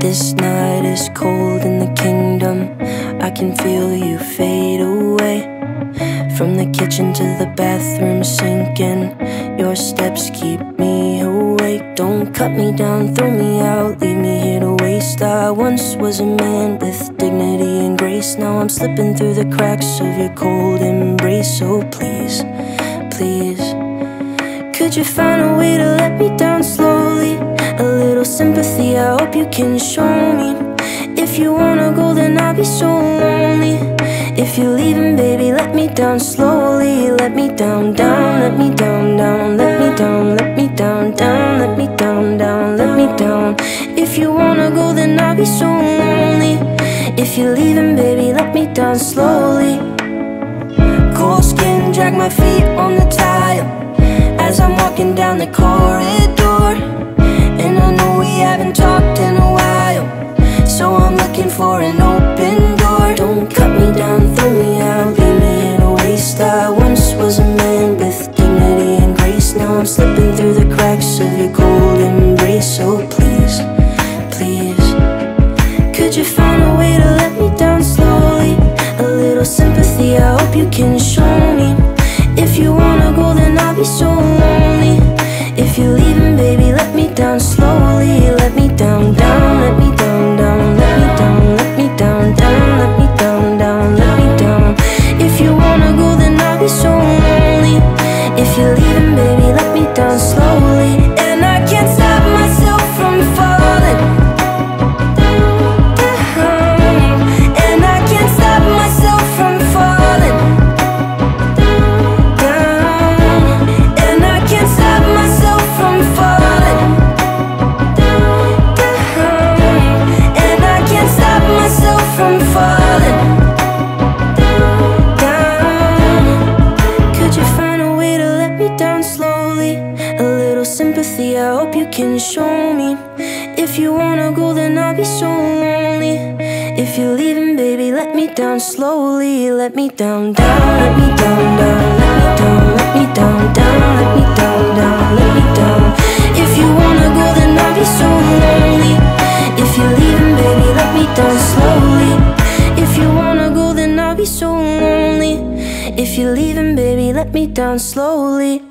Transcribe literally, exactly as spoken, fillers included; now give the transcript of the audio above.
This night is cold in the kingdom. I can feel you fade away. From the kitchen to the bathroom sinking, your steps keep me awake. Don't cut me down, throw me out, leave me here to waste. I once was a man with dignity and grace. Now I'm slipping through the cracks of your cold embrace. So please, please, could you find a way to let me down slowly? A little sympathy, I hope you can show me. If you wanna go, then I'll be so lonely. If you're leaving, baby, let me down slowly. Let me down, down, let me down, down. Let me down, let me down, down. Let me down, down, let me down. If you wanna go, then I'll be so lonely. If you're leaving, baby, let me down slowly. Cold skin, drag my feet on the tile as I'm walking down the corridor. And I know we haven't talked in a while, so I'm looking for an open door. Don't cut me down, throw me out, leave me in a waste. I once was a man with dignity and grace. Now I'm slipping through the cracks of your cold embrace. So please, please, could you find a way to let me down slowly? A little sympathy, I hope you can show me. If you wanna go, then I'll be so lonely. If you're leaving, baby, let me down slowly. Let me down, down, let me down, down. Let me down, let me down, down. Let me down, down, let me down. If you wanna go, then I'll be so lonely. If you're leaving, baby, let me down slowly. And I can't stop myself from falling down. And I can't stop myself from falling down. And I can't stop myself from falling down. And I can't stop myself from falling down. Could you find a way to let me down slowly? A little sympathy, I hope you can show me. If you wanna go, then I'll be so lonely. If you're leaving, baby, let me down slowly. Let me down, down, let me down, down. Let me down, let me down, down. Let me down, down, let me down. If you wanna go, then I'll be so lonely. If you're leaving, baby, let me down slowly. If you wanna go, then I'll be so lonely. If you're leaving, baby, let me down slowly.